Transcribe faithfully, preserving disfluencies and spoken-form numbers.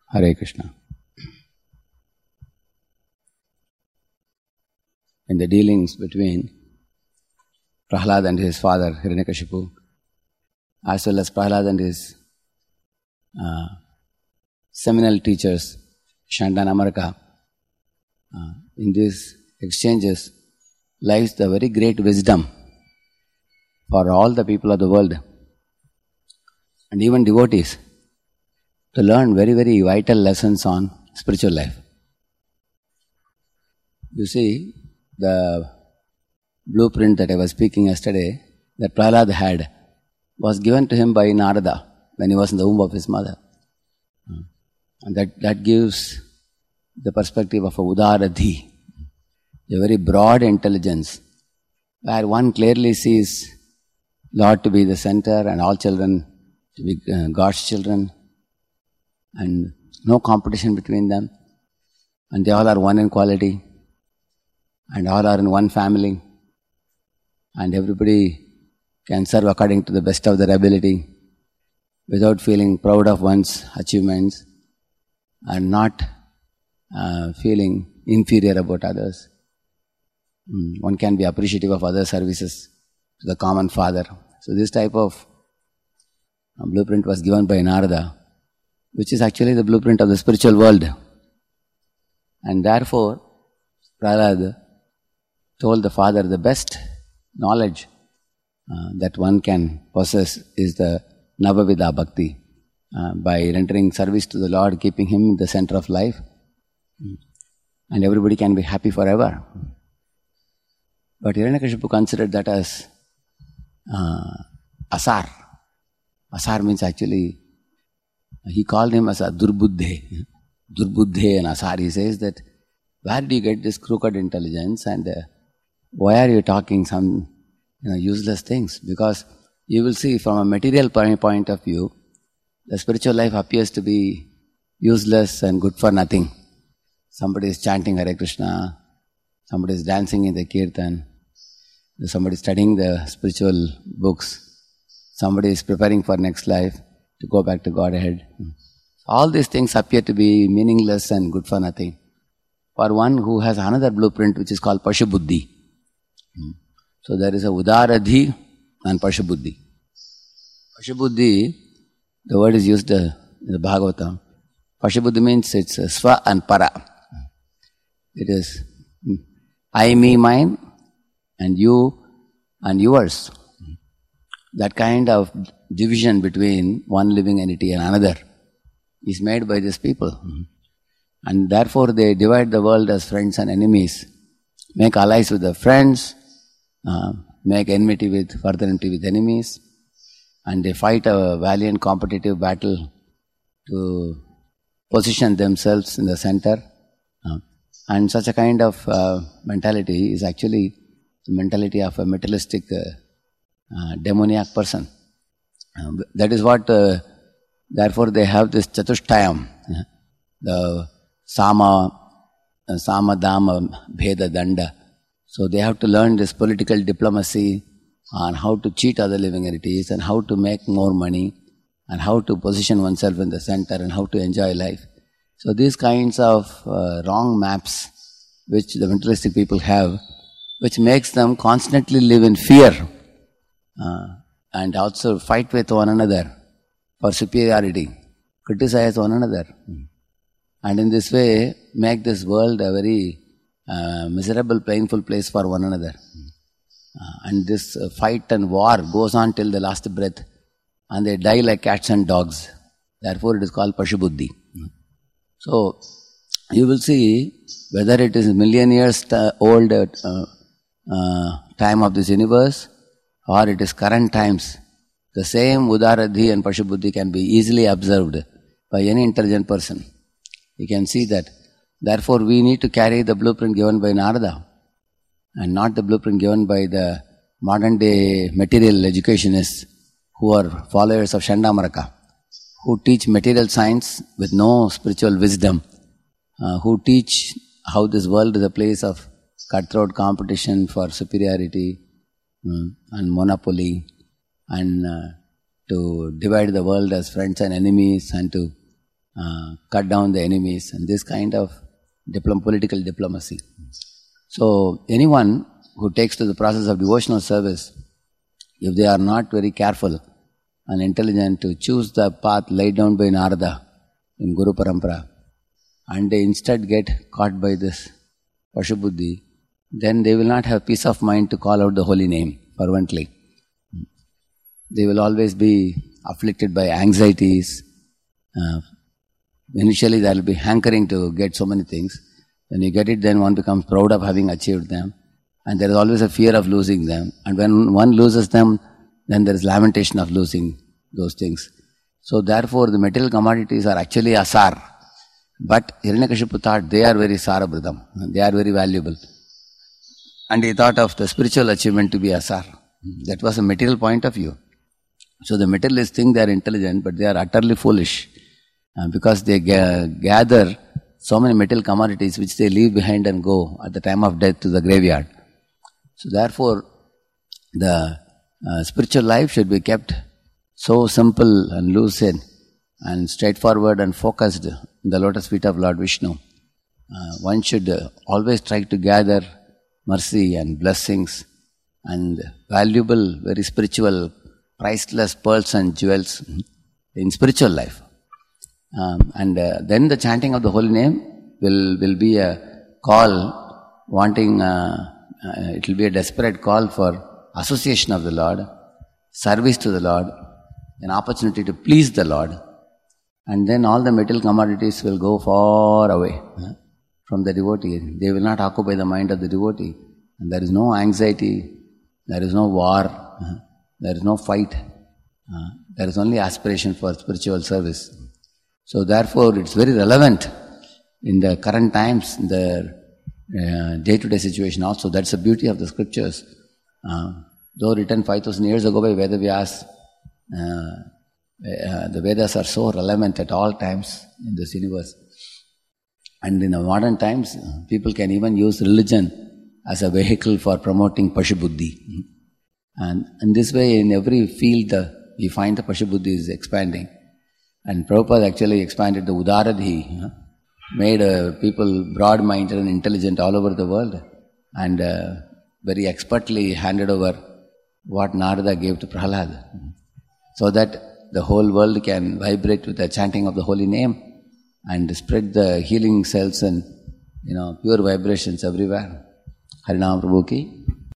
Hare Krishna. In the dealings between Prahlad and his father, Hiranyakashipu, as well as Prahlad and his uh, seminal teachers, Shanda and Amaraka, uh, in these exchanges lies the very great wisdom for all the people of the world and even devotees to learn very, very vital lessons on spiritual life. You see, the blueprint that I was speaking yesterday, that Prahlad had, was given to him by Narada when he was in the womb of his mother. And that, that gives the perspective of a Udaradhi, a very broad intelligence, where one clearly sees Lord to be the center and all children to be uh, God's children, and no competition between them, and they all are one in quality, and all are in one family, and everybody can serve according to the best of their ability without feeling proud of one's achievements and not uh, feeling inferior about others. Mm, one can be appreciative of other services to the common father. So this type of uh, blueprint was given by Narada, which is actually the blueprint of the spiritual world. And therefore, Prahlad told the father the best knowledge uh, that one can possess is the Navavida Bhakti, uh, by rendering service to the Lord, keeping Him in the center of life, and everybody can be happy forever. But Hiranyakashipu considered that as uh, asar. Asar means actually, he called him as a durbuddhe. Durbuddhe and asar. He says that, where do you get this crooked intelligence, and uh, why are you talking some you know, useless things? Because you will see from a material point of view, the spiritual life appears to be useless and good for nothing. Somebody is chanting Hare Krishna, somebody is dancing in the kirtan, somebody is studying the spiritual books, somebody is preparing for next life to go back to Godhead. All these things appear to be meaningless and good for nothing for one who has another blueprint which is called Pashubuddhi. So there is a Udaradhi and Pashubuddhi. Pashubuddhi, the word is used in the Bhagavatam. Pashubuddhi means it's Sva and Para. It is I, me, mine, and you and yours. That kind of division between one living entity and another is made by these people. And therefore they divide the world as friends and enemies, make allies with the friends, uh, make enmity with, further enmity with enemies, and they fight a valiant competitive battle to position themselves in the center. Uh, and such a kind of uh, mentality is actually the mentality of a materialistic uh, uh, demoniac person. Uh, that is what, uh, therefore they have this Chatushtayam, uh, the Sama, uh, Sama, Dama, Bheda, Danda. So they have to learn this political diplomacy on how to cheat other living entities and how to make more money and how to position oneself in the center and how to enjoy life. So these kinds of uh, wrong maps which the mentalistic people have, which makes them constantly live in fear uh, and also fight with one another for superiority, criticize one another. And in this way, make this world a very uh, miserable, painful place for one another. Uh, and this uh, fight and war goes on till the last breath, and they die like cats and dogs. Therefore, it is called Pashubuddhi. So, you will see whether it is million years t- old uh, uh, time of this universe, or it is current times, the same Udaradhi and Pashubuddhi can be easily observed by any intelligent person. You can see that. Therefore, we need to carry the blueprint given by Narada and not the blueprint given by the modern day material educationists who are followers of Shanda Amaraka, who teach material science with no spiritual wisdom, uh, who teach how this world is a place of cutthroat competition for superiority um, and monopoly, and uh, to divide the world as friends and enemies, and to uh, cut down the enemies, and this kind of diplom- political diplomacy. So anyone who takes to the process of devotional service, if they are not very careful and intelligent to choose the path laid down by Narada in Guru Parampara, and they instead get caught by this Pashubuddhi, then they will not have peace of mind to call out the holy name fervently. They will always be afflicted by anxieties. Uh, initially there will be hankering to get so many things. When you get it, then one becomes proud of having achieved them. And there is always a fear of losing them. And when one loses them, then there is lamentation of losing those things. So therefore the material commodities are actually asar. But Hiranyakashipu thought they are very sarabridam. They are very valuable. And he thought of the spiritual achievement to be asar. That was a material point of view. So the materialists think they are intelligent, but they are utterly foolish. Uh, because they ga- gather so many material commodities which they leave behind and go at the time of death to the graveyard. So therefore, the uh, spiritual life should be kept so simple and lucid and straightforward and focused in the lotus feet of Lord Vishnu. Uh, one should uh, always try to gather mercy and blessings and valuable, very spiritual, priceless pearls and jewels in spiritual life. Um, and uh, then the chanting of the holy name will, will be a call wanting, uh, uh, it will be a desperate call for association of the Lord, service to the Lord, an opportunity to please the Lord. And then all the material commodities will go far away uh, from the devotee. They will not occupy the mind of the devotee. And there is no anxiety, there is no war, uh, there is no fight. Uh, there is only aspiration for spiritual service. So therefore it's very relevant in the current times, in the uh, day-to-day situation also. That's the beauty of the scriptures. Uh, though written five thousand years ago by Veda Vyas, uh, uh, the Vedas are so relevant at all times in this universe. And in the modern times, people can even use religion as a vehicle for promoting Pashubuddhi. And in this way, in every field, uh, we find the Pashubuddhi is expanding. And Prabhupada actually expanded the Udaradhi, uh, made uh, people broad-minded and intelligent all over the world, and uh, very expertly handed over what Narada gave to Prahlad, so that the whole world can vibrate with the chanting of the holy name and spread the healing cells and, you know, pure vibrations everywhere. Harinam Prabhu ki